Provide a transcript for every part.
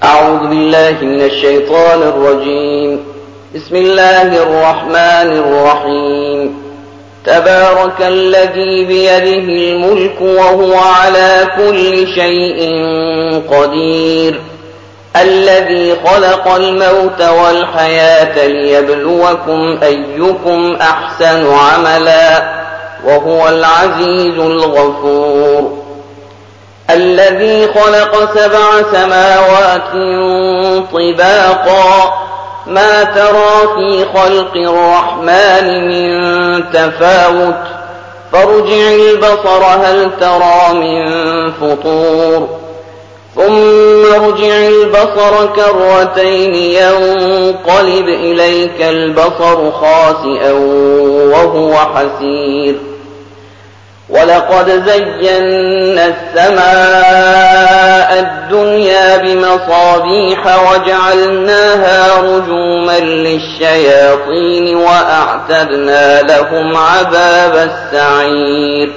أعوذ بالله من الشيطان الرجيم. بسم الله الرحمن الرحيم. تبارك الذي بيده الملك وهو على كل شيء قدير، الذي خلق الموت والحياة ليبلوكم أيكم أحسن عملا، وهو العزيز الغفور. الذي خلق 7 سماوات طباقا، ما ترى في خلق الرحمن من تفاوت، فارجع البصر هل ترى من فطور، ثم ارجع البصر كرتين ينقلب إليك البصر خاسئا وهو حسير. ولقد زينا السماء الدنيا بمصابيح وجعلناها رجوما للشياطين وأعتدنا لهم عذاب السعير.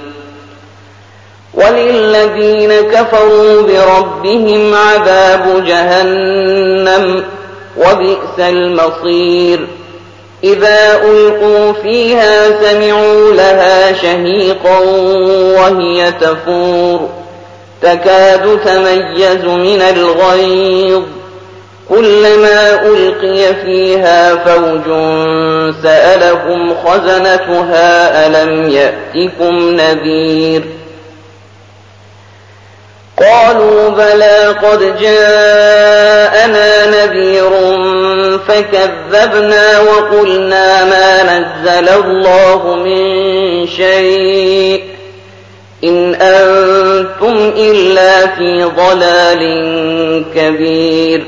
وللذين كفروا بربهم عذاب جهنم وبئس المصير. إذا ألقوا فيها سمعوا لها شهيقا وهي تفور، تكاد تميز من الغيظ، كلما ألقي فيها فوج سألهم خزنتها ألم يأتكم نذير؟ قالوا بلى قد جاءنا نذير فكذبنا وقلنا ما نزل الله من شيء إن أنتم إلا في ضلال كبير.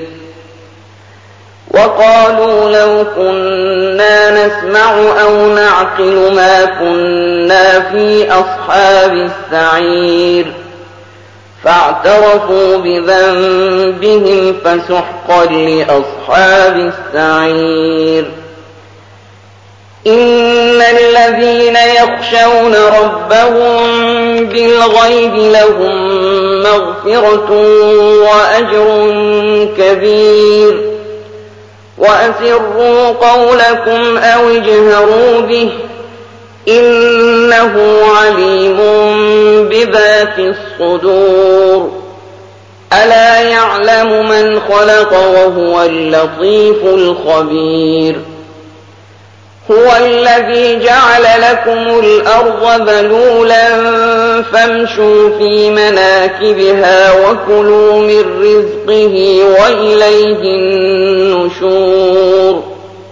وقالوا لو كنا نسمع أو نعقل ما كنا في أصحاب السعير، فاعترفوا بذنبهم فسحقا لأصحاب السعير. إن الذين يخشون ربهم بالغيب لهم مغفرة وأجر كبير. وأسروا قولكم أو اجهروا به إنه عليم بذات الصدور. ألا يعلم من خلق وهو اللطيف الخبير. هو الذي جعل لكم الأرض ذلولا فامشوا في مناكبها وكلوا من رزقه وإليه النشور.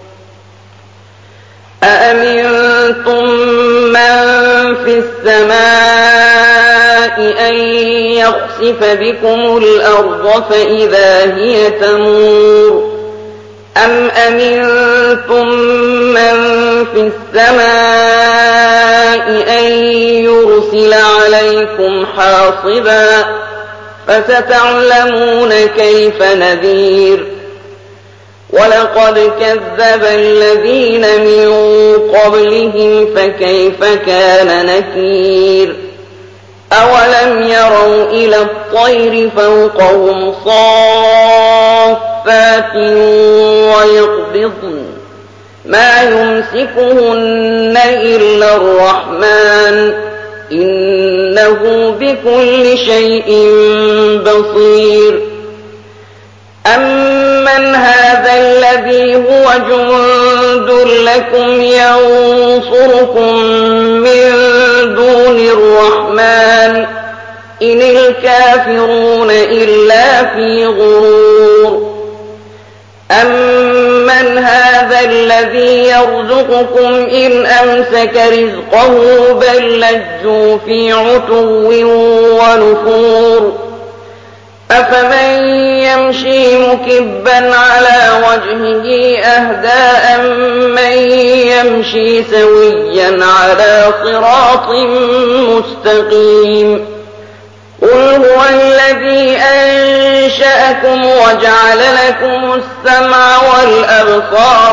أأمنتم من في السماء أن يخسف بكم الأرض فإذا هي تمور، أم أمنتم من في السماء أن يرسل عليكم حاصبا، فستعلمون كيف نذير. ولقد كذب الذين من قبلهم فكيف كان نكير. أولم يروا إلى الطير فوقهم صافات ويقبضن ما يمسكهن إلا الرحمن إنه بكل شيء بصير. أمن هذا الذي هو جند لكم ينصركم من دون الرحمن إن الكافرون إلا في غرور. أمن هذا الذي يرزقكم إن أمسك رزقه بل لجوا في عتو ونفور. أفمن يمشي مكبا على وجهه أهدى أمن يمشي سويا على صراط مستقيم. قل هو الذي أنشأكم وجعل لكم السمع والأبصار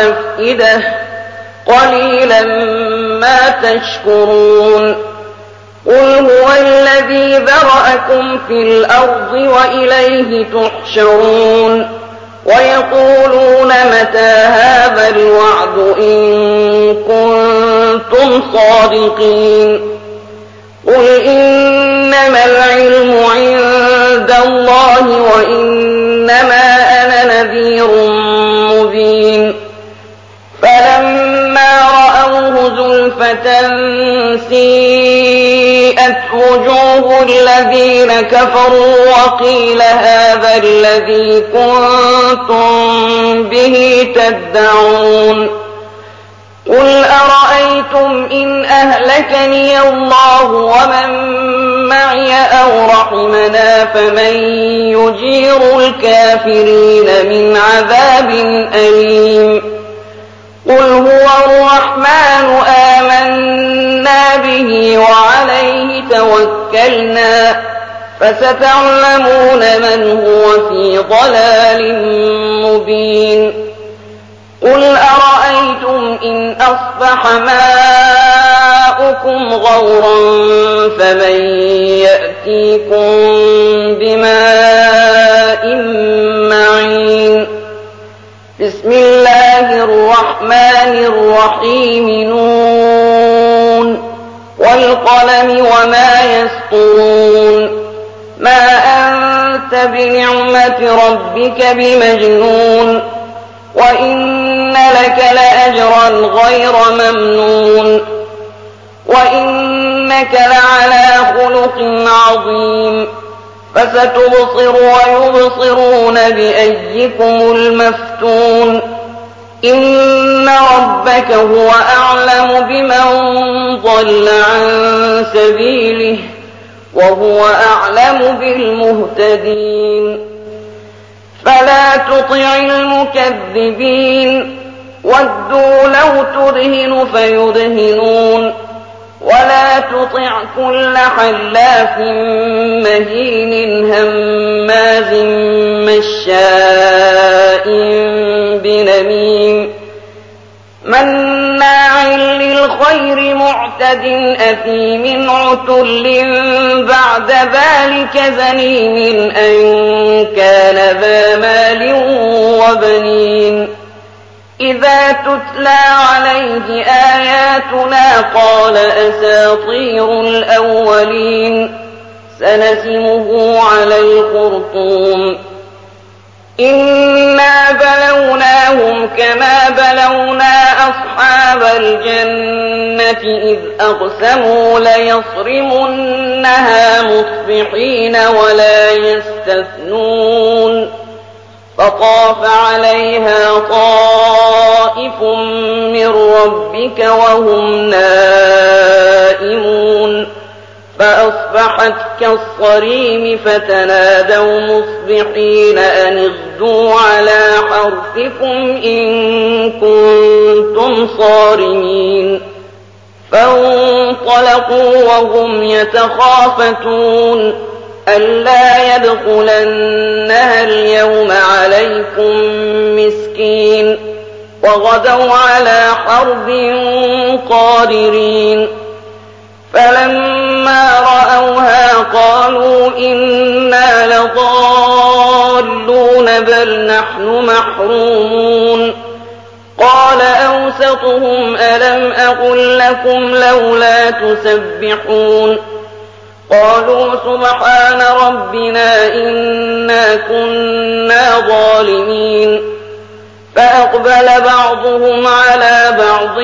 والأفئدة قليلا ما تشكرون. قل هو الذي ذرأكم في الأرض وإليه تحشرون ويقولون متى هذا الوعد إن كنتم صادقين قل إنما العلم عند الله وإنما أنا نذير مبين فلما رأوه زلفة سيئت وجوه الذين كفروا وقيل هذا الذي كنتم به تدعون قل أرأيتم إن أهلكني الله ومن معي أو رحمنا فمن يجير الكافرين من عذاب أليم قل هو الرحمن آمنا به وعليه توكلنا فستعلمون من هو في ضلال مبين قل أرأيتم إن أصبح ماؤكم غورا فمن يأتيكم بماء معين بسم الله الرحمن الرحيم نون والقلم وما يسطرون ما أنت بنعمة ربك بمجنون وإن لك لأجرا غير ممنون وإنك لعلى خلق عظيم فستبصر ويبصرون بأيكم المفتون إن ربك هو أعلم بمن ضل عن سبيله وهو أعلم بالمهتدين فلا تطع المكذبين ودوا لو تدهن فيدهنون ولا تطع كل حلاف مهين هماز مشاء بنميم مناع للخير معتد أثيم عتل بعد ذلك زنيم أن كان ذا مال وبنين إذا تتلى عليه آياتنا قال أساطير الأولين سنسمه على الخرطوم إنا بلوناهم كما بلونا أصحاب الجنة إذ أقسموا ليصرمنها مصبحين ولا يستثنون فطاف عليها طائف من ربك وهم نائمون فأصبحت كالصريم فتنادوا مصبحين أن اغدوا على حرثكم إن كنتم صارمين فانطلقوا وهم يتخافتون ألا يدخلنها اليوم عليكم مسكين وغدوا على حرب قادرين فلما رأوها قالوا إنا لضالون بل نحن محرومون قال أوسطهم ألم أقل لكم لولا تسبحون قالوا سبحان ربنا إنا كنا ظالمين فأقبل بعضهم على بعض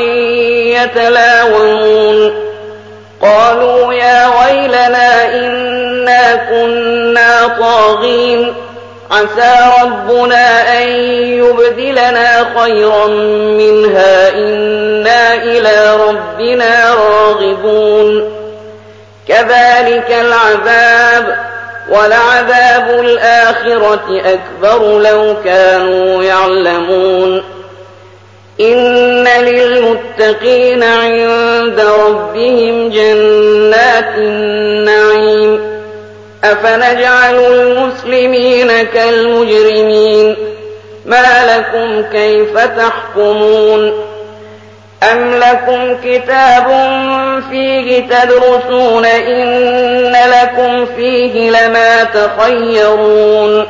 يتلاومون قالوا يا ويلنا إنا كنا طاغين عسى ربنا أن يبدلنا خيرا منها إنا إلى ربنا راغبون كذلك العذاب ولعذاب الآخرة أكبر لو كانوا يعلمون إن للمتقين عند ربهم جنات النعيم أفنجعل المسلمين كالمجرمين ما لكم كيف تحكمون أَمْ لَكُمْ كِتَابٌ فِيهِ تَدْرُسُونَ إِنَّ لَكُمْ فِيهِ لَمَا تَخَيَّرُونَ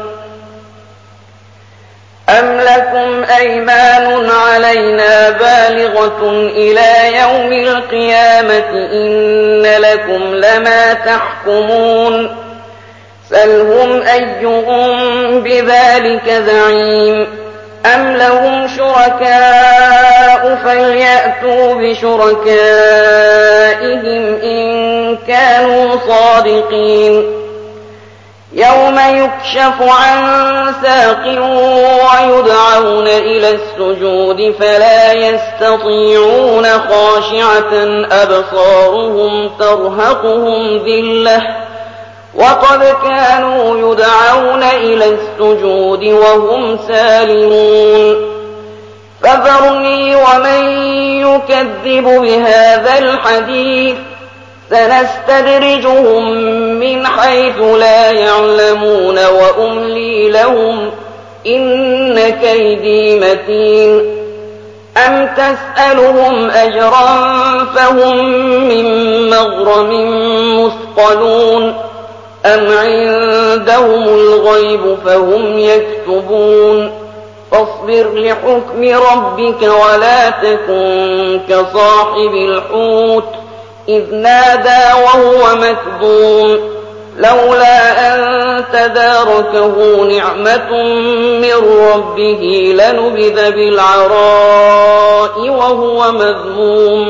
أَمْ لَكُمْ أَيْمَانٌ عَلَيْنَا بَالِغَةٌ إِلَىٰ يَوْمِ الْقِيَامَةِ إِنَّ لَكُمْ لَمَا تَحْكُمُونَ سَلْهُمْ أَيُّهُم بِذَٰلِكَ زَعِيمٌ أَمْ لَهُمْ شُرَكَاءُ فَلْيَأْتُوا بِشُرَكَائِهِمْ إِن كَانُوا صَادِقِينَ يَوْمَ يُكْشَفُ عَن سَاقٍ وَيُدْعَوْنَ إِلَى السُّجُودِ فَلَا يَسْتَطِيعُونَ خَاشِعَةً أَبْصَارُهُمْ تَرْهَقُهُمْ ذِلَّةٌ وَقَدْ كَانُوا يُدْعَوْنَ إِلَى السُّجُودِ وَهُمْ سَالِمُونَ فَذَرْنِي وَمَن يُكَذِّبُ بِهَٰذَا الْحَدِيثِ سَنَسْتَدْرِجُهُم مِّنْ حَيْثُ لَا يَعْلَمُونَ وَأُمْلِي لَهُمْ إِنَّ كَيْدِي مَتِينٌ أَمْ تَسْأَلُهُمْ أَجْرًا فَهُم مِّن مَّغْرَمٍ مُّثْقَلُونَ أَمْ عِندَهُمُ الْغَيْبُ فَهُمْ يَكْتُبُونَ فاصبر لحكم ربك ولا تكن كصاحب الحوت إذ نادى وهو مكظوم لولا أن تداركه نعمة من ربه لنبذ بالعراء وهو مذموم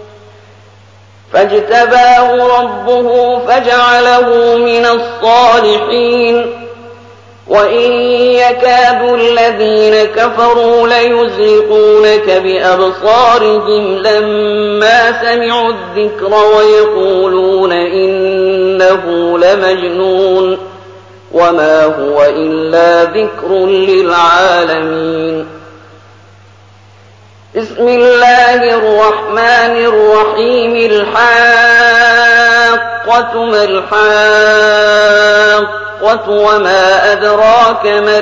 فاجتباه ربه فجعله من الصالحين وإن يكاد الذين كفروا ليزلقونك بأبصارهم لما سمعوا الذكر ويقولون إنه لمجنون وما هو إلا ذكر للعالمين بسم الله الرحمن الرحيم الحاقة ما الحاقة وما أدراك ما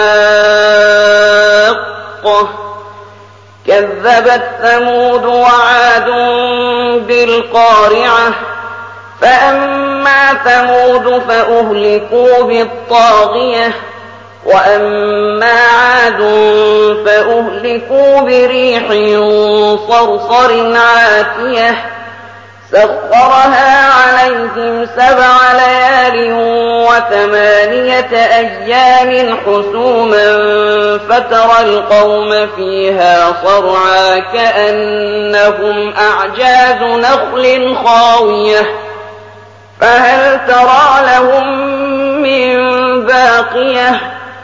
الحاقة كذبت ثمود وعاد بالقارعة فأما ثمود فأهلكوا بالطاغية وأما عاد فأهلكوا بريح صرصر عاتية سخرها عليهم 7 ليال و8 أيام حسوما فترى القوم فيها صرعى كأنهم أعجاز نخل خاوية فهل ترى لهم من باقية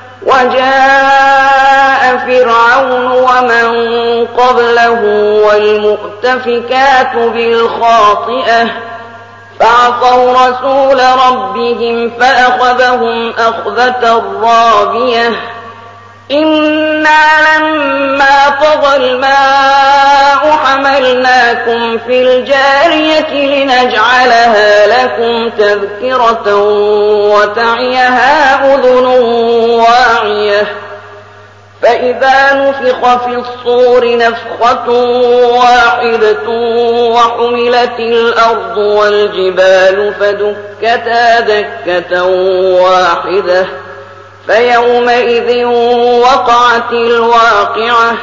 وجاء فرعون ومن قبله والمؤتفكات بالخاطئة فعصوا رسول ربهم فأخذهم أخذة رابية إنا لما طغى الماء حملناكم في الجارية لنجعلها لكم تذكرة وتعيها أذن واعية فإذا نفخ في الصور نفخة واحدة وحملت الأرض والجبال فدكتا دكة واحدة فيومئذ وقعت الواقعة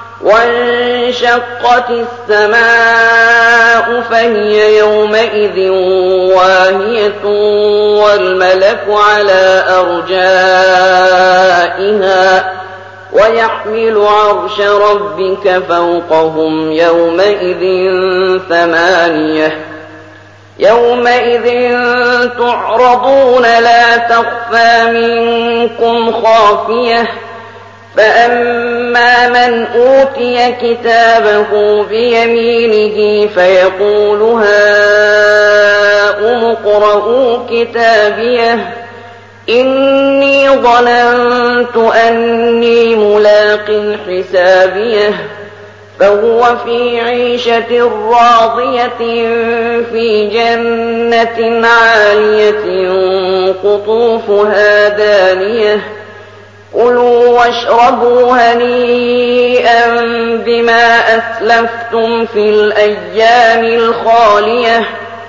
وانشقت السماء فهي يومئذ واهية والملك على أرجائها ويحمل عرش ربك فوقهم يومئذ 8 يومئذ تعرضون لا تخفى منكم خافية فأما من أوتي كتابه بيمينه فيقول هاؤم اقرءوا كتابيه إني ظننت أني ملاق حسابيه فهو في عيشة راضية في جنة عالية قطوفها دانية كلوا واشربوا هنيئا بما أسلفتم في الأيام الخالية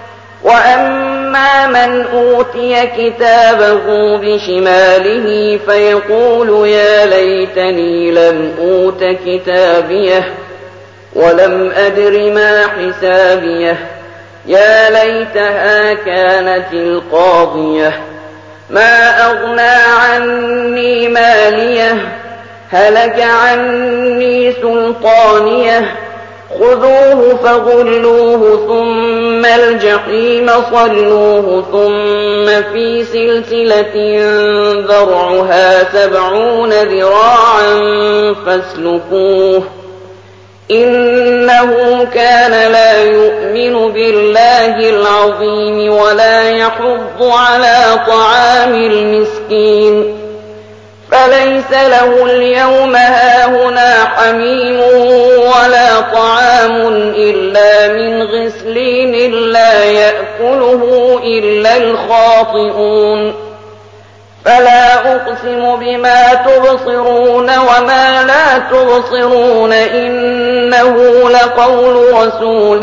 وأما من أوتي كتابه بشماله فيقول يا ليتني لم أوت كتابيه ولم أدر ما حسابيه يا ليتها كانت القاضية ما أغنى عني ماليه هلك عني سلطانيه خذوه فغلوه ثم الجحيم صلوه ثم في سلسلة ذرعها 70 ذراعا فاسلكوه إنه كان لا يؤمن بالله العظيم ولا يحض على طعام المسكين فليس له اليوم هاهنا حميم ولا طعام إلا من غسلين لا يأكله إلا الخاطئون فلا أقسم بما تبصرون وما لا تبصرون إنه لقول رسول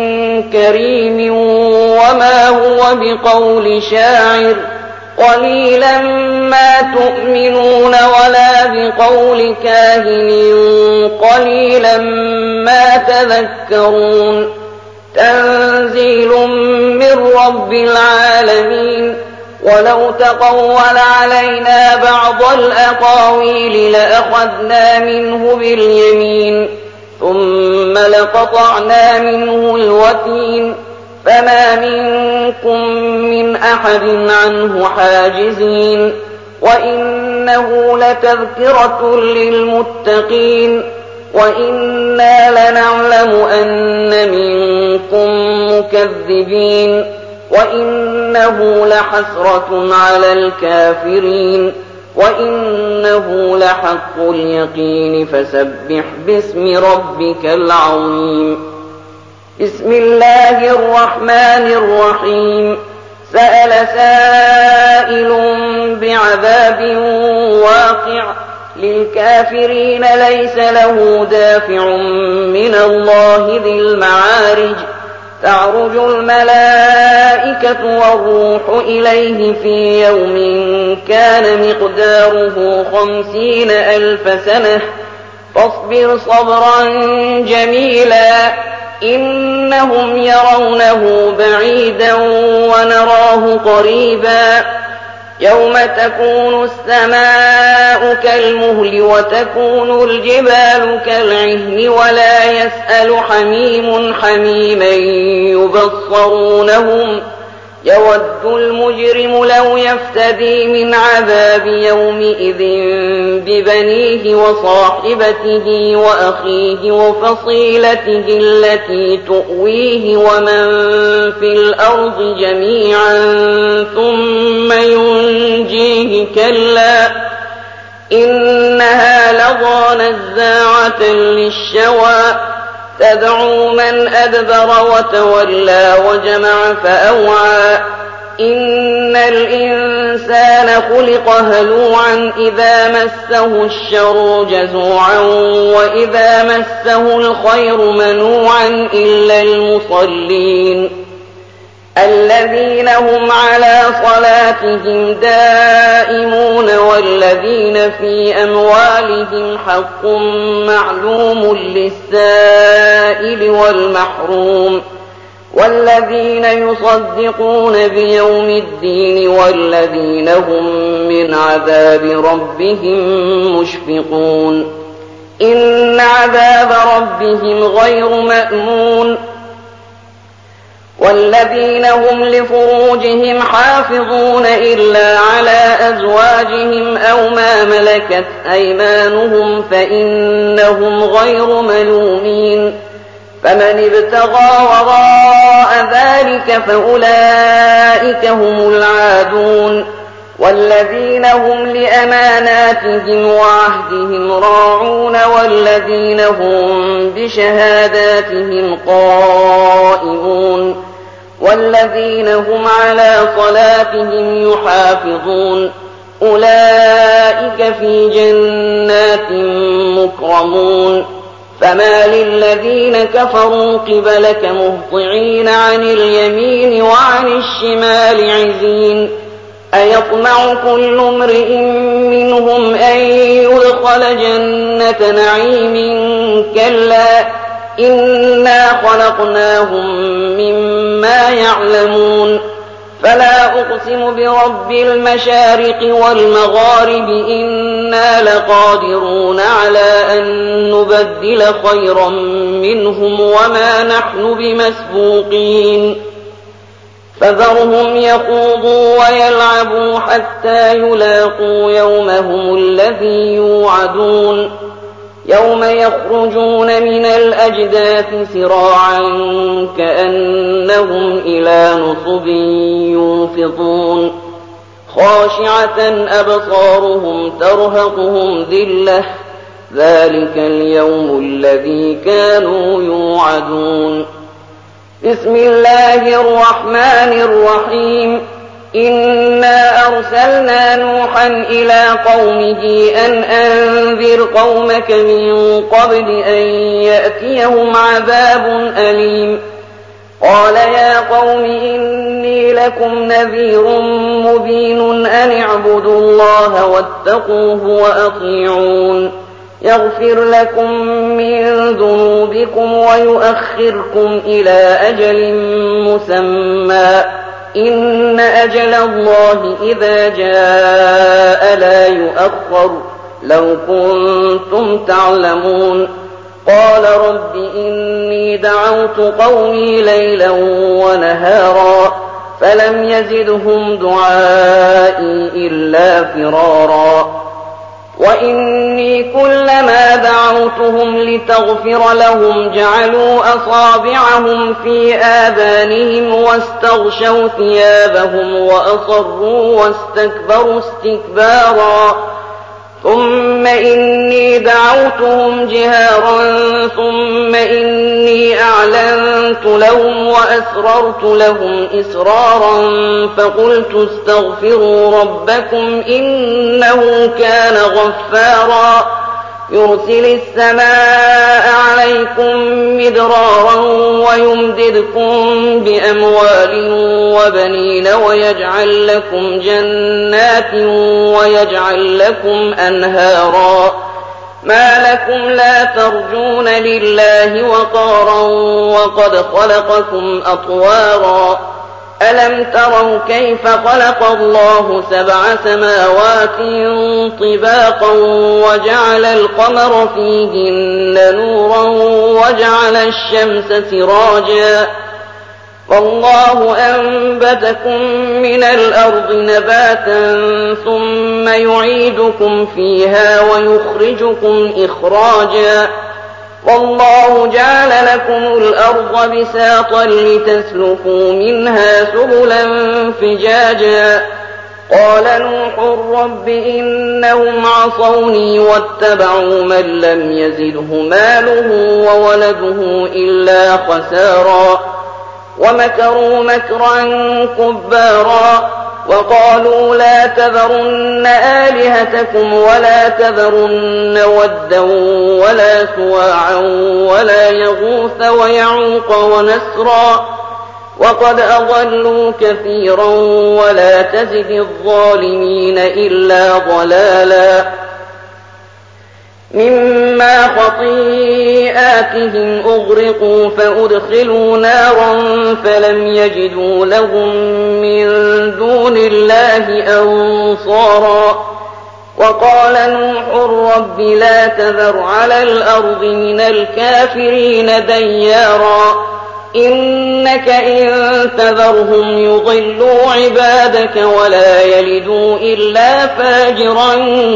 كريم وما هو بقول شاعر قليلا ما تؤمنون ولا بقول كاهن قليلا ما تذكرون تنزيل من رب العالمين ولو تقول علينا بعض الأقاويل لأخذنا منه باليمين ثم لقطعنا منه الوتين فما منكم من أحد عنه حاجزين وإنه لتذكرة للمتقين وإنا لنعلم أن منكم مكذبين وإنه لحسرة على الكافرين وإنه لحق اليقين فسبح باسم ربك العظيم بسم الله الرحمن الرحيم سأل سائل بعذاب واقع للكافرين ليس له دافع من الله ذي المعارج تعرج الملائكة والروح إليه في يوم كان مقداره 50,000 سنة فاصبر صبرا جميلا إنهم يرونه بعيدا ونراه قريبا يوم تكون السماء كالمهل وتكون الجبال كالعهن ولا يسأل حميم حميما يبصرونهم يود المجرم لو يفتدي من عذاب يومئذ ببنيه وصاحبته وأخيه وفصيلته التي تؤويه ومن في الأرض جميعا ثم ينجيه كلا إنها لظى نزاعة للشوى تدعو من أدبر وتولى وجمع فأوعى إن الإنسان خلق هلوعا إذا مسه الشر جزوعا وإذا مسه الخير منوعا إلا المصلين الذين هم على صلاتهم دائمون والذين في أموالهم حق معلوم للسائل والمحروم والذين يصدقون بيوم الدين والذين هم من عذاب ربهم مشفقون إن عذاب ربهم غير مأمون والذين هم لفروجهم حافظون إلا على أزواجهم أو ما ملكت أيمانهم فإنهم غير ملومين فمن ابتغى وراء ذلك فأولئك هم العادون والذين هم لأماناتهم وعهدهم راعون والذين هم بشهاداتهم قائمون والذين هم على صلاتهم يحافظون أولئك أولئك في جنات مكرمون فما للذين كفروا قبلك مهطعين عن اليمين وعن الشمال عزين أيطمع كل امرئ منهم أن يدخل جنة نعيم كلا إنا خلقناهم مما يعلمون فلا أقسم برب المشارق والمغارب إنا لقادرون على أن نبدل خيرا منهم وما نحن بمسبوقين فذرهم يخوضوا ويلعبوا حتى يلاقوا يومهم الذي يوعدون يوم يخرجون من الأجداث سراعا كأنهم إلى نصب يوفضون خاشعة أبصارهم ترهقهم ذلة ذلك اليوم الذي كانوا يوعدون بسم الله الرحمن الرحيم إنا أرسلنا نوحا إلى قومه أن أنذر قومك من قبل أن يأتيهم عذاب أليم قال يا قوم إني لكم نذير مبين أن اعبدوا الله واتقوه وأطيعون يغفر لكم من ذنوبكم ويؤخركم إلى أجل مسمى إن أجل الله إذا جاء لا يؤخر لو كنتم تعلمون قال رب إني دعوت قومي ليلا ونهارا فلم يزدهم دعائي إلا فرارا وإني كلما دعوتهم لتغفر لهم جعلوا أصابعهم في آذانهم واستغشوا ثيابهم وأصروا واستكبروا استكبارا ثم إني دعوتهم جهارا ثم إني أعلنت لهم وأسررت لهم إسرارا فقلت استغفروا ربكم إنه كان غفارا يرسل السماء عليكم مدرارا ويمددكم بأموال وبنين ويجعل لكم جنات ويجعل لكم أنهارا ما لكم لا ترجون لله وقارا وقد خلقكم أطوارا ألم تروا كيف خلق الله 7 سماوات طباقا وجعل القمر فيهن نورا وجعل الشمس سراجا والله أنبتكم من الأرض نباتا ثم يعيدكم فيها ويخرجكم إخراجا والله جعل لكم الأرض بساطا لتسلكوا منها سبلا فجاجا قال نوح رب إنهم عصوني واتبعوا من لم يزده ماله وولده إلا خسارا ومكروا مكرا كبارا وقالوا لا تذرن آلهتكم ولا تذرن ودا ولا سواعا ولا يغوث ويعوق ونسرا وقد أضلوا كثيرا ولا تزد الظالمين إلا ضلالا مما خطيئاتهم أغرقوا فأدخلوا نارا فلم يجدوا لهم من دون الله أنصارا وقال نوح رب لا تذر على الأرض من الكافرين ديارا إنك إن تذرهم يضلوا عبادك ولا يلدوا إلا فاجرا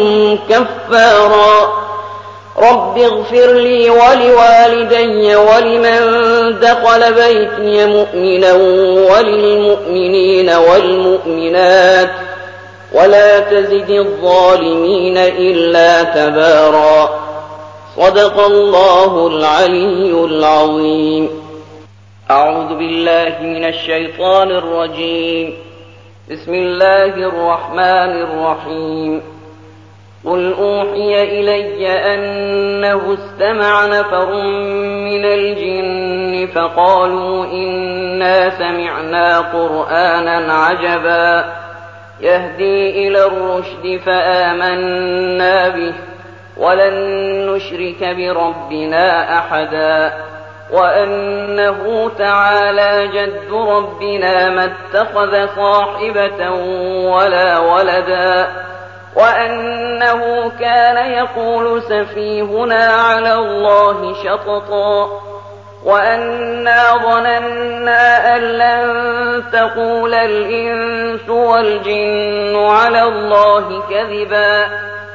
كفارا رب اغفر لي ولوالدي ولمن دخل بيتي مؤمنا وللمؤمنين والمؤمنات ولا تزد الظالمين إلا تبارا صدق الله العلي العظيم أعوذ بالله من الشيطان الرجيم بسم الله الرحمن الرحيم قل أوحي إلي أنه استمع نفر من الجن فقالوا إنا سمعنا قرآنا عجبا يهدي إلى الرشد فآمنا به ولن نشرك بربنا أحدا وأنه تعالى جد ربنا ما اتخذ صاحبة ولا ولدا وأنه كان يقول سفيهنا على الله شططا وأنا ظننا أن لن تقول الإنس والجن على الله كذبا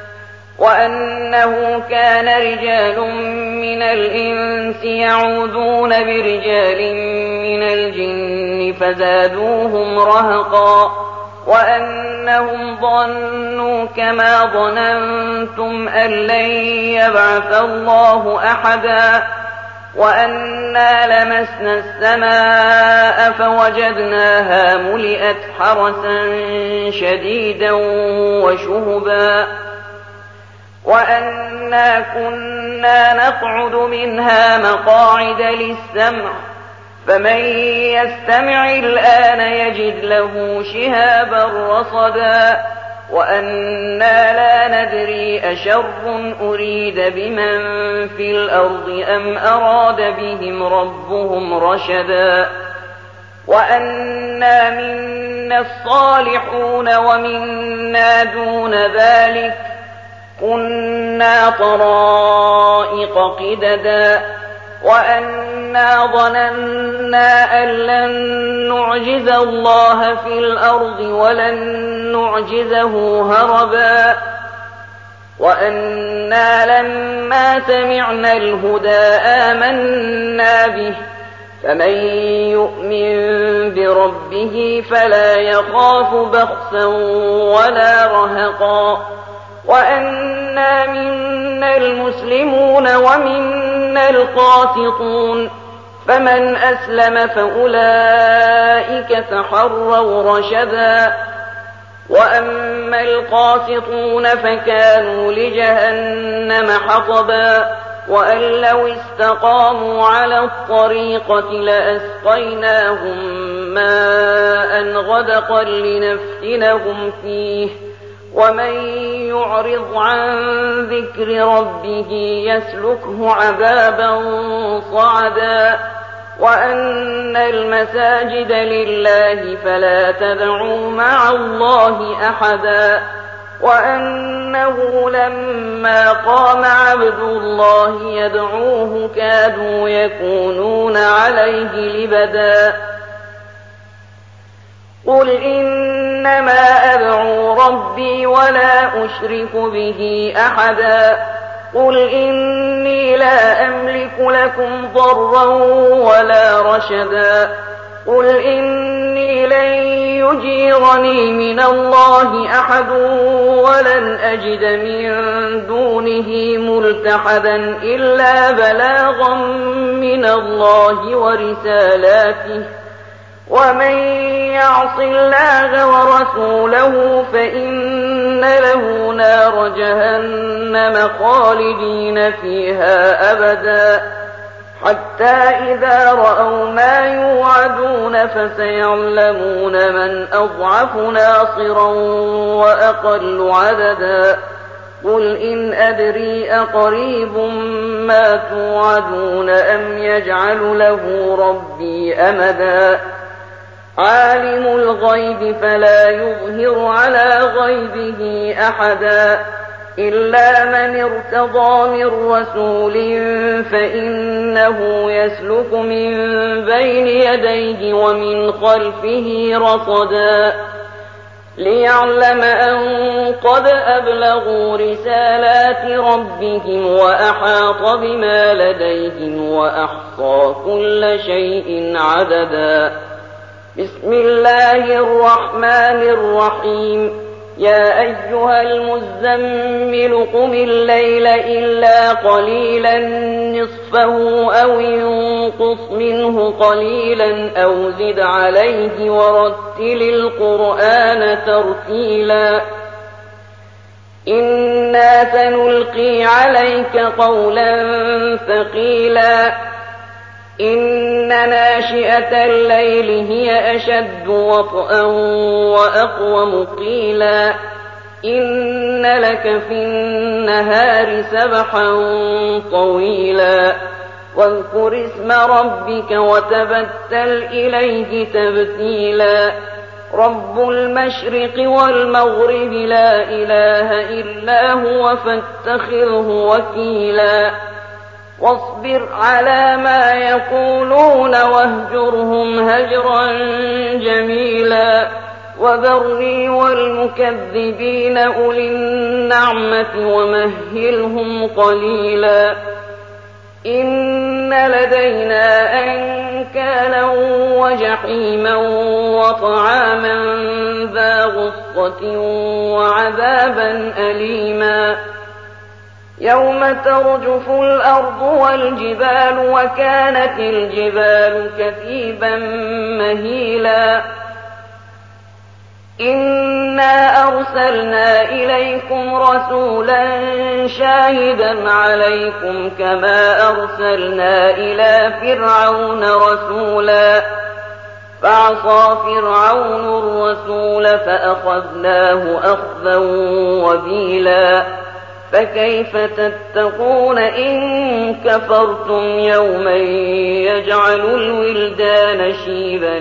وأنه كان رجال من الإنس يعوذون برجال من الجن فزادوهم رهقا وأنهم ظنوا كما ظننتم أن لن يبعث الله أحدا وأنا لمسنا السماء فوجدناها ملئت حرسا شديدا وشهبا وأنا كنا نقعد منها مقاعد للسمع فمن يستمع الآن يجد له شهابا رصدا وأنا لا ندري أشر أريد بمن في الأرض أم أراد بهم ربهم رشدا وأنا منا الصالحون ومنا دون ذلك كنا طرائق قددا وأنا ظننا أن لن نعجز الله في الأرض ولن نعجزه هربا وأنا لما سمعنا الهدى آمنا به فمن يؤمن بربه فلا يخاف بخسا ولا رهقا وأنا منا المسلمون ومنا القاسطون فمن أسلم فأولئك تحروا رشدا وأما القاسطون فكانوا لجهنم حطبا وأن لو استقاموا على الطريقة لأسقيناهم ماء غدقا لنفتنهم فيه ومن يعرض عن ذكر ربه يسلكه عذابا صعدا وأن المساجد لله فلا تدعوا مع الله أحدا وأنه لما قام عبد الله يدعوه كادوا يكونون عليه لبدا قل إنما أدعو ربي ولا أشرك به أحدا قل إني لا أملك لكم ضرا ولا رشدا قل إني لن يجيرني من الله أحد ولن أجد من دونه ملتحدا إلا بلاغا من الله ورسالاته ومن يعص الله ورسوله فإن له نار جهنم خالدين فيها أبدا حتى إذا رأوا ما يوعدون فسيعلمون من أضعف ناصرا وأقل عددا قل إن أدري أقريب ما توعدون أم يجعل له ربي أمدا عالم الغيب فلا يظهر على غيبه أحدا إلا من ارتضى من رسول فإنه يسلك من بين يديه ومن خلفه رصدا ليعلم أن قد أبلغوا رسالات ربهم وأحاط بما لديهم وأحصى كل شيء عددا بسم الله الرحمن الرحيم يا أيها المزمل قم الليل إلا قليلا نصفه أو انقص منه قليلا أو زد عليه ورتل القرآن ترتيلا إنا سنلقي عليك قولا ثقيلا إن ناشئة الليل هي أشد وطئا وأقوم قيلا إن لك في النهار سبحا طويلا واذكر اسم ربك وتبتل إليه تبتيلا رب المشرق والمغرب لا إله إلا هو فاتخذه وكيلا واصبر على ما يقولون واهجرهم هجرا جميلا وذرني والمكذبين أولي النعمة ومهلهم قليلا إن لدينا أنكالا وجحيما وطعاما ذا غصة وعذابا أليما يوم ترجف الأرض والجبال وكانت الجبال كثيبا مهيلا إنا أرسلنا إليكم رسولا شاهدا عليكم كما أرسلنا إلى فرعون رسولا فعصى فرعون الرسول فأخذناه أخذا وبيلا فكيف تتقون إن كفرتم يوما يجعل الولدان شيبا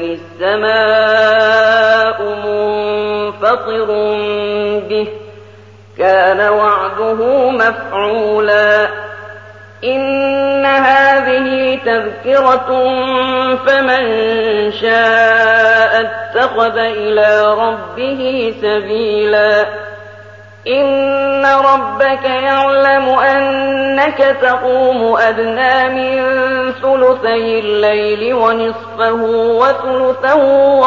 السماء منفطر به كان وعده مفعولا إن هذه تذكرة فمن شاء اتخذ إلى ربه سبيلا إن ربك يعلم أنك تقوم أدنى من ثلثي الليل ونصفه وثلثه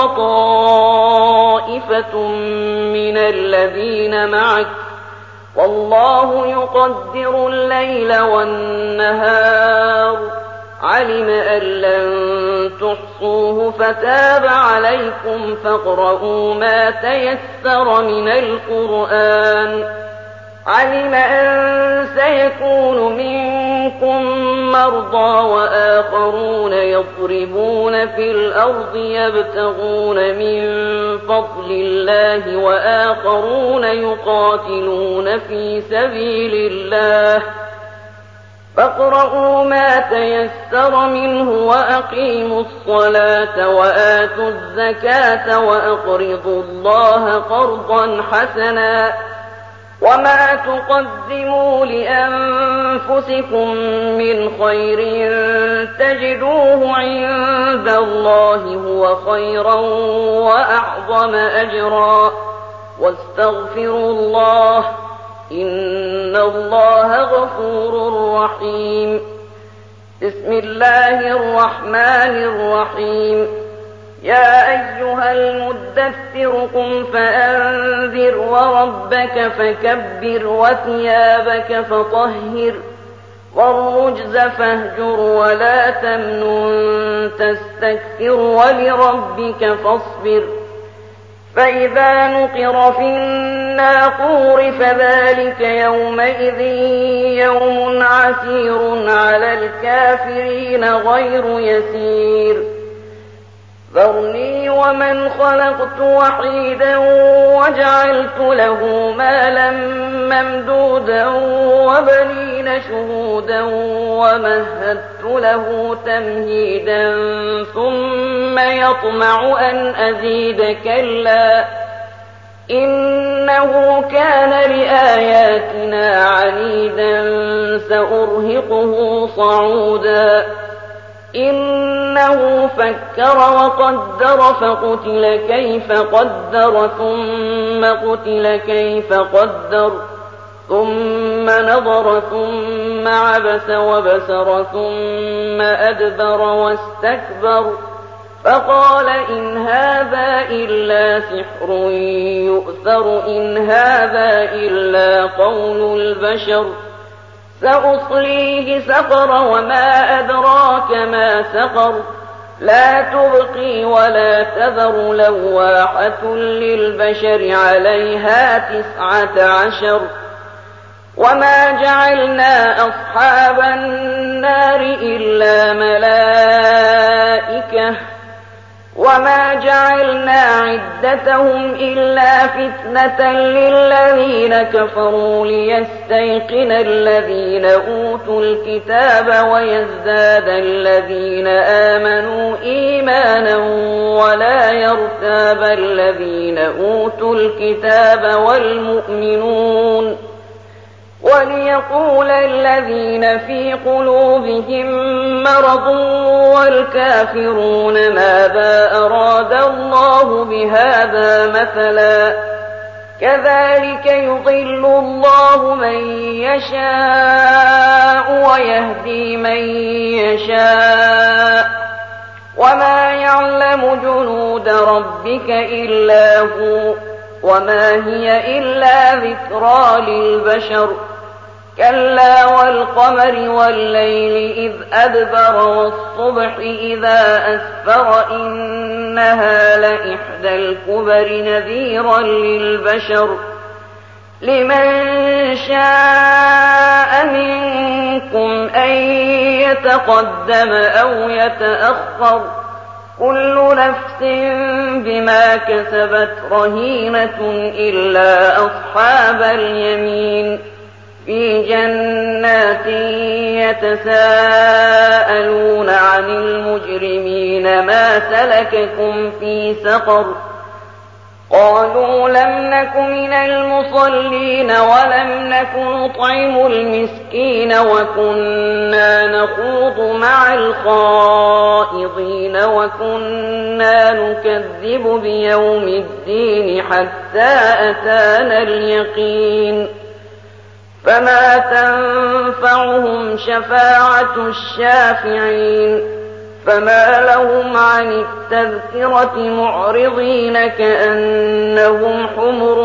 وطائفة من الذين معك والله يقدر الليل والنهار علم أن لن تحصوه فتاب عليكم فاقرؤوا ما تيسر من القرآن علم أن سيكون منكم مرضى وآخرون يضربون في الأرض يبتغون من فضل الله وآخرون يقاتلون في سبيل الله فاقرؤوا ما تيسر منه وأقيموا الصلاة وآتوا الزكاة وأقرضوا الله قرضا حسنا وما تقدموا لأنفسكم من خير تجدوه عند الله هو خيرا وأعظم أجرا واستغفروا الله إن الله غفور رحيم بسم الله الرحمن الرحيم يا أيها المدثر قم فأنذر وربك فكبر وثيابك فطهر والرجز فاهجر ولا تمنن تستكثر ولربك فاصبر فإذا نقر في الناقور فذلك يومئذ يوم عسير على الكافرين غير يسير ذرني ومن خلقت وحيدا وجعلت له مالا ممدودا وبنين شهودا ومهدت له تمهيدا ثم يطمع أن أزيد كلا إنه كان لآياتنا عنيدا سأرهقه صعودا إنه فكر وقدر فقتل كيف قدر ثم قتل كيف قدر ثم نظر ثم عبس وبسر ثم أدبر واستكبر فقال إن هذا إلا سحر يؤثر إن هذا إلا قول البشر سأصليه سقر وما أدراك ما سقر لا تبقي ولا تذر لواحة للبشر عليها 19 وما جعلنا أصحاب النار إلا ملائكة وما جعلنا عدتهم إلا فتنة للذين كفروا ليستيقن الذين أوتوا الكتاب ويزداد الذين آمنوا إيمانا ولا يرتاب الذين أوتوا الكتاب والمؤمنون وليقول الذين في قلوبهم مرض والكافرون ماذا أراد الله بهذا مثلا كذلك يضل الله من يشاء ويهدي من يشاء وما يعلم جنود ربك إلا هو وما هي إلا ذكرى للبشر كلا والقمر والليل إذ أدبر والصبح إذا أسفر إنها لإحدى الكبر نذيرا للبشر لمن شاء منكم أن يتقدم أو يتأخر كل نفس بما كسبت رهينة إلا أصحاب اليمين في جنات يتساءلون عن المجرمين ما سلككم في سقر قالوا لم نك من المصلين ولم نك نطعم المسكين وكنا نخوض مع الخائضين وكنا نكذب بيوم الدين حتى أتانا اليقين فما تنفعهم شفاعة الشافعين فما لهم عن التذكرة معرضين كأنهم حمر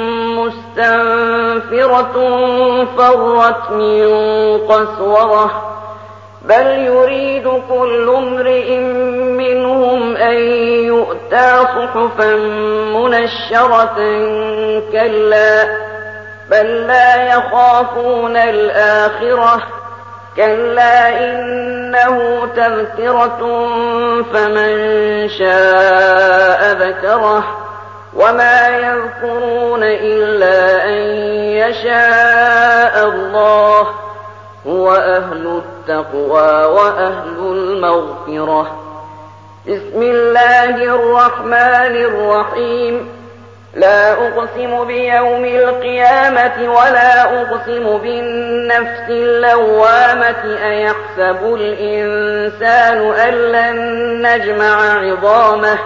مستنفرة فرت من قسورة بل يريد كل امرئ منهم أن يؤتى صحفا منشرة كلا بل لا يخافون الآخرة كلا إنه تذكرة فمن شاء ذكره وما يذكرون إلا أن يشاء الله هو أهل التقوى وأهل المغفرة بسم الله الرحمن الرحيم لا أقسم بيوم القيامة ولا أقسم بالنفس اللوامة أيحسب الإنسان أن لن نجمع عظامه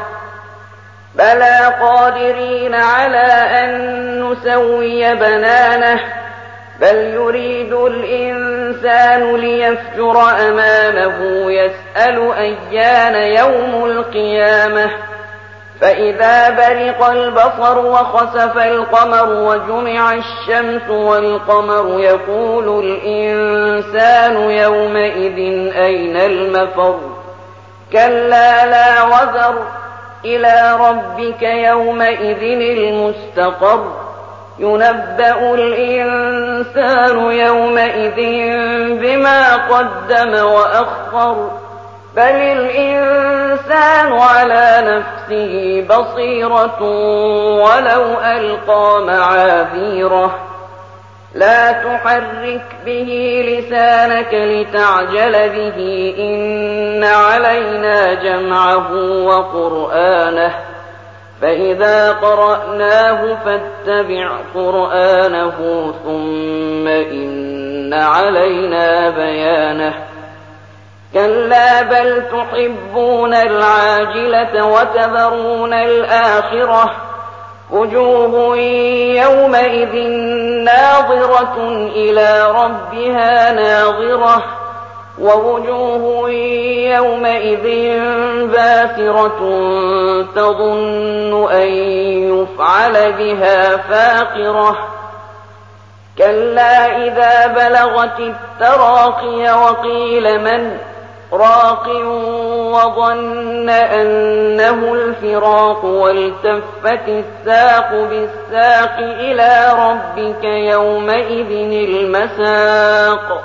بلى قادرين على أن نسوي بنانه بل يريد الإنسان ليفجر أمامه يسأل أيان يوم القيامة فإذا برق البصر وخسف القمر وجمع الشمس والقمر يقول الإنسان يومئذ أين المفر كلا لا وزر إلى ربك يومئذ المستقر ينبأ الإنسان يومئذ بما قدم وأخر بل الإنسان على نفسه بصيرة ولو ألقى معاذيره لا تحرك به لسانك لتعجل به إن علينا جمعه وقرآنه فإذا قرأناه فاتبع قرآنه ثم إن علينا بيانه كلا بل تحبون العاجلة وتذرون الآخرة وجوه يومئذ ناظرة إلى ربها ناظرة ووجوه يومئذ باسرة تظن أن يفعل بها فاقرة كلا إذا بلغت التراقي وقيل من راق وظن أنه الفراق والتفت الساق بالساق إلى ربك يومئذ المساق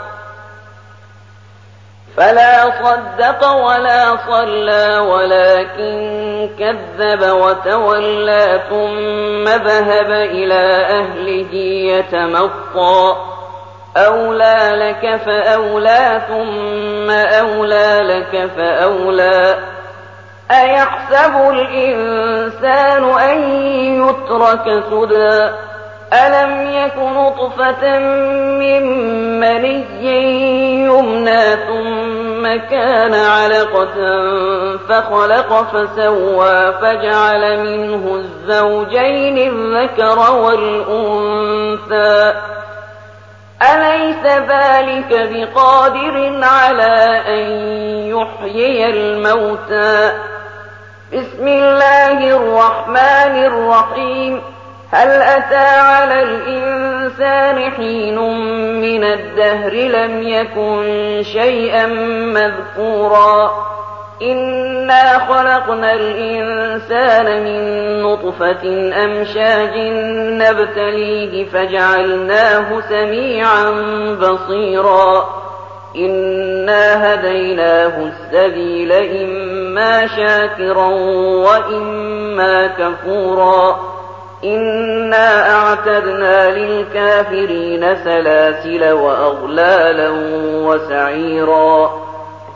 فلا صدق ولا صلى ولكن كذب وتولى ثم ذهب إلى أهله يتمطى أولى لك فأولى ثم أولى لك فأولى أيحسب الإنسان أن يترك سدى ألم يك نطفة من مني يمنى ثم كان علقة فخلق فسوى فجعل منه الزوجين الذكر والأنثى أليس ذلك بقادر على أن يحيي الموتى بسم الله الرحمن الرحيم هل أتى على الإنسان حين من الدهر لم يكن شيئا مذكورا إنا خلقنا الإنسان من نطفة أمشاج نبتليه فجعلناه سميعا بصيرا إنا هديناه السبيل إما شاكرا وإما كفورا إنا أعتدنا للكافرين سلاسل وأغلالا وسعيرا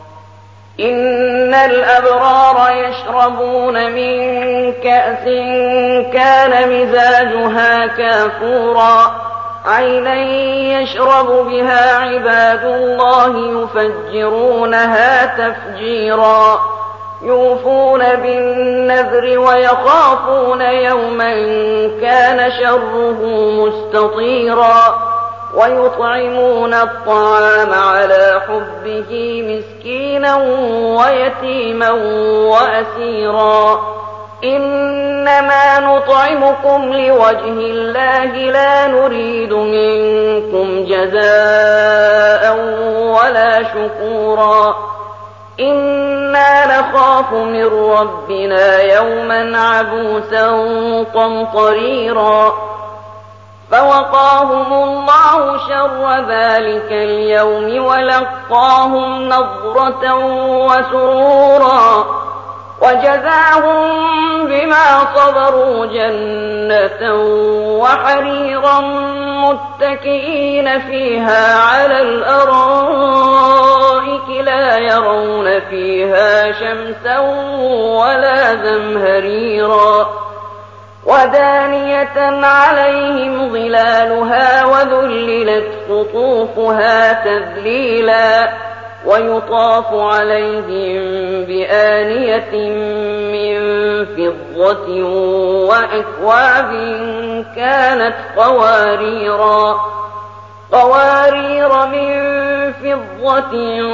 إن الأبرار يشربون من كأس كان مزاجها كافورا عينا يشرب بها عباد الله يفجرونها تفجيرا يوفون بالنذر ويخافون يوما كان شره مستطيرا ويطعمون الطعام على حبه مسكينا ويتيما وأسيرا إنما نطعمكم لوجه الله لا نريد منكم جزاء ولا شكورا إنا نخاف من ربنا يوما عبوسا قمطريرا فوقاهم الله شر ذلك اليوم ولقاهم نضرة وسرورا وجزاهم بما صبروا جنة وحريرا متكئين فيها على الأرائك لا يرون فيها شمسا ولا زمهريرا ودانية عليهم ظلالها وذللت قطوفها تذليلا ويطاف عليهم بآنية من فضة وأكواب كانت قوارير من فضة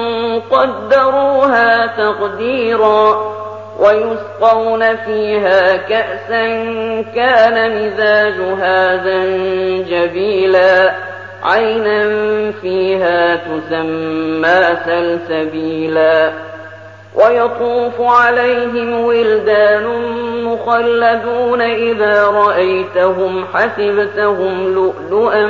قدروها تقديرا ويسقون فيها كأسا كان مزاجها زنجبيلا عينا فيها تسمى سلسبيلا ويطوف عليهم ولدان مخلدون إذا رأيتهم حسبتهم لؤلؤا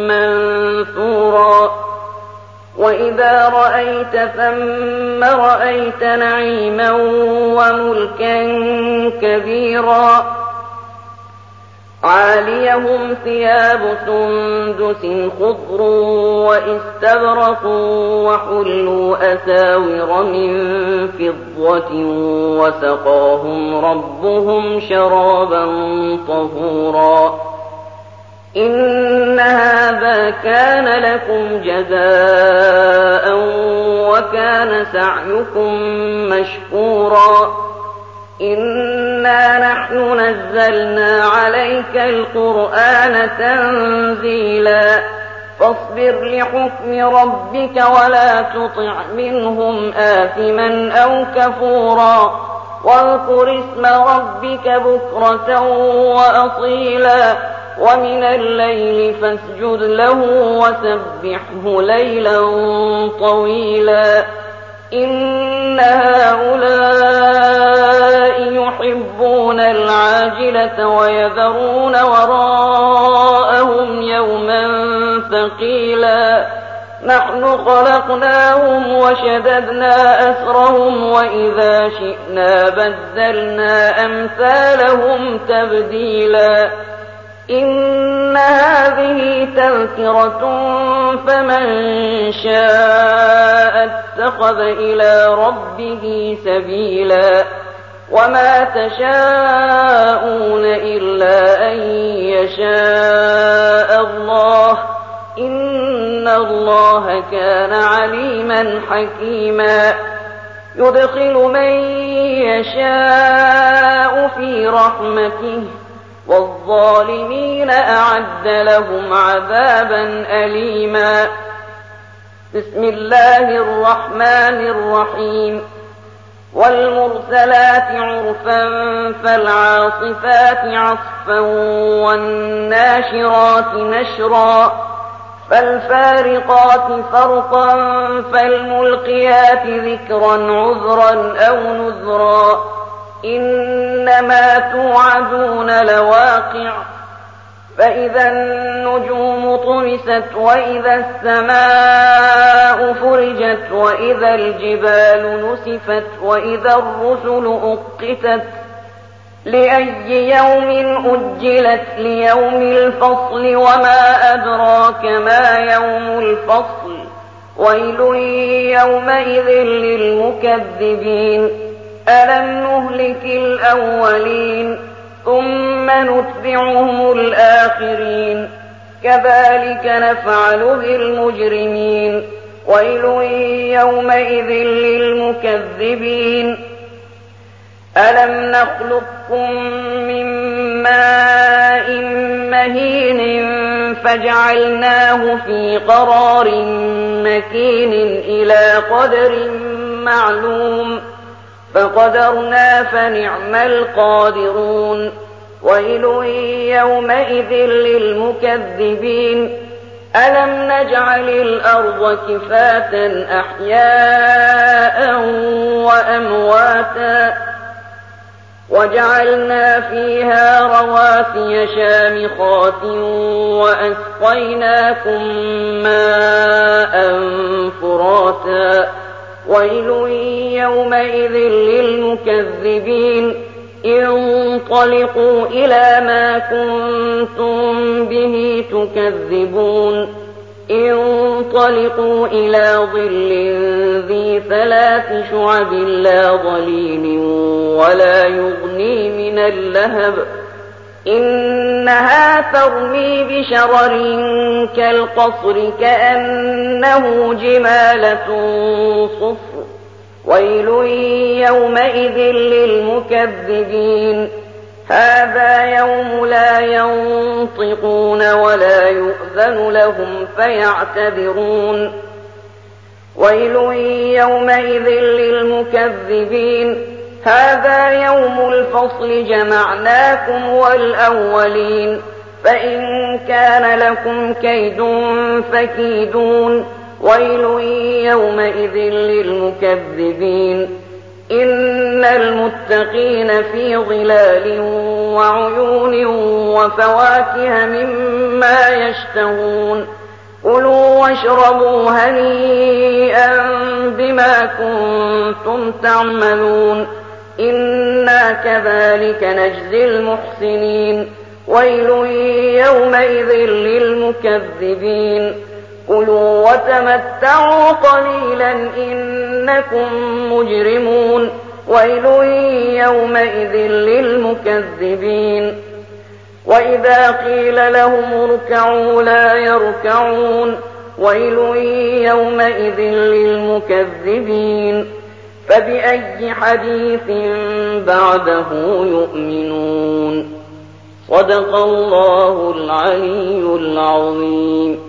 منثورا وإذا رأيت ثم رأيت نعيما وملكا كبيرا عاليهم ثياب سندس خضر واستبرق وحلوا أساور من فضة وسقاهم ربهم شرابا طهورا إن هذا كان لكم جزاء وكان سعيكم مشكورا إنا نحن نزلنا عليك القرآن تنزيلا فاصبر لحكم ربك ولا تطع منهم آثما أو كفورا واذكر اسم ربك بكرة وأصيلا ومن الليل فاسجد له وسبحه ليلا طويلا إن هؤلاء يحبون العاجلة ويذرون وراءهم يوما ثقيلا نحن خلقناهم وشددنا أسرهم وإذا شئنا بدلنا أمثالهم تبديلا إن هذه تذكرة فمن شاء اتخذ إلى ربه سبيلا وما تشاءون إلا أن يشاء الله إن الله كان عليما حكيما يدخل من يشاء في رحمته والظالمين أعد لهم عذابا أليما بسم الله الرحمن الرحيم والمرسلات عرفا فالعاصفات عصفا والناشرات نشرا فالفارقات فرقا فالملقيات ذكرا عذرا أو نذرا إنما توعدون لواقع فإذا النجوم طمست وإذا السماء فرجت وإذا الجبال نسفت وإذا الرسل أقتت لأي يوم أجلت ليوم الفصل وما أدراك ما يوم الفصل ويل يومئذ للمكذبين ألم نهلك الأولين ثم نتبعهم الآخرين كذلك نفعل بالمجرمين ويل يومئذ للمكذبين ألم نخلقكم من ماء مهين فجعلناه في قرار مكين إلى قدر معلوم فقدرنا فنعم القادرون ويل يومئذ للمكذبين ألم نجعل الأرض كفاة أحياء وأمواتا وجعلنا فيها رواسي شامخات وأسقيناكم ماء فراتا ويل يومئذ للمكذبين انطلقوا إلى ما كنتم به تكذبون انطلقوا إلى ظل ذي 3 شعب لا ظليل ولا يغني من اللهب إنها ترمي بشرر كالقصر كأنه جمالة صفر ويل يومئذ للمكذبين هذا يوم لا ينطقون ولا يؤذن لهم فيعتذرون ويل يومئذ للمكذبين هذا يوم الفصل جمعناكم والأولين فإن كان لكم كيد فكيدون ويل يومئذ للمكذبين إن المتقين في ظلال وعيون وفواكه مما يشتهون كلوا واشربوا هنيئا بما كنتم تعملون إنا كذلك نجزي المحسنين ويل يومئذ للمكذبين كلوا وتمتعوا قليلا إنكم مجرمون ويل يومئذ للمكذبين وإذا قيل لهم اركعوا لا يركعون ويل يومئذ للمكذبين فبأي حديث بعده يؤمنون صدق الله العلي العظيم